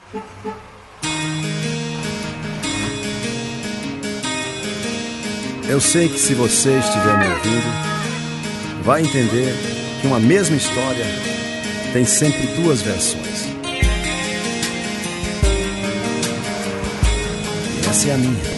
Eu sei que se você estiver me ouvindo, vai entender que uma mesma história tem sempre duas versões. E essa é a minha.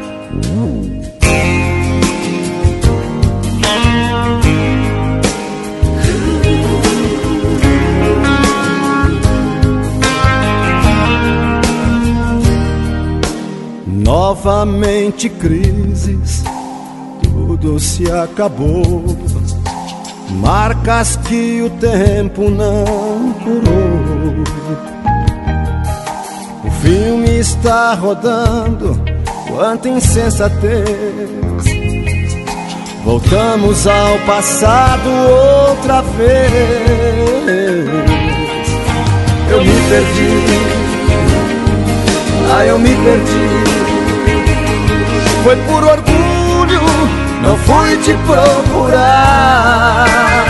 Novamente crises, tudo se acabou. Marcas que o tempo não curou. O filme está rodando, quanta insensatez. Voltamos ao passado outra vez. Eu me perdi, eu me perdi. Foi por orgulho, não fui te procurar.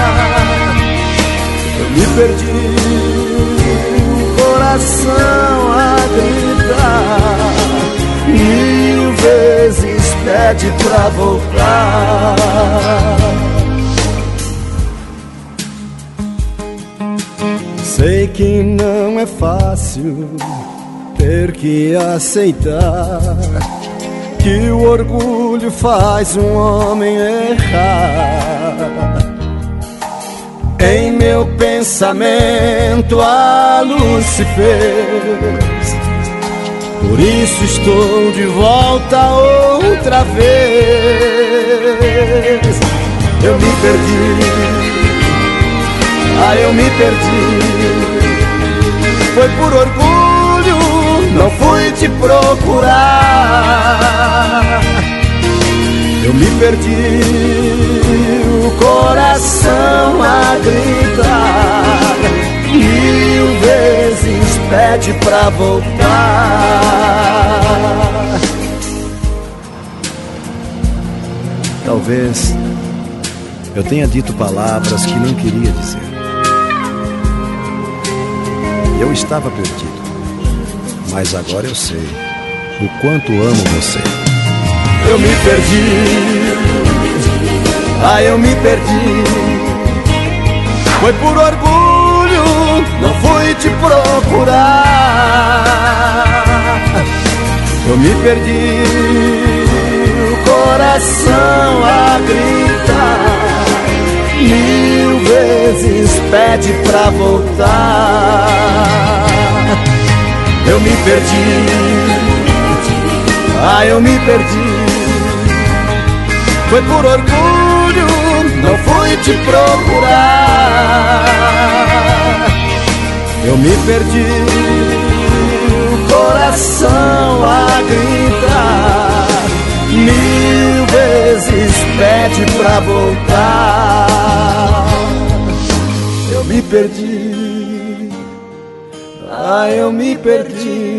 Eu me perdi, o coração a gritar. 1000 vezes pede pra voltar. Sei que não é fácil ter que aceitar que o orgulho faz um homem errar. Em meu pensamento a luz se fez, por isso estou de volta outra vez. Eu me perdi, eu me perdi. Foi por orgulho, não fui te procurar. Eu me perdi, o coração a gritar. 1000 vezes pede pra voltar. Talvez eu tenha dito palavras que não queria dizer. Eu estava perdido, mas agora eu sei o quanto amo você. Eu me perdi, eu me perdi. Foi por orgulho, não fui te procurar. Eu me perdi, o coração a gritar. 1000 vezes pede pra voltar. Eu me perdi, eu me perdi. Foi por orgulho, não fui te procurar. Eu me perdi, o coração a gritar. 1000 vezes pede pra voltar. Eu me perdi, eu me perdi.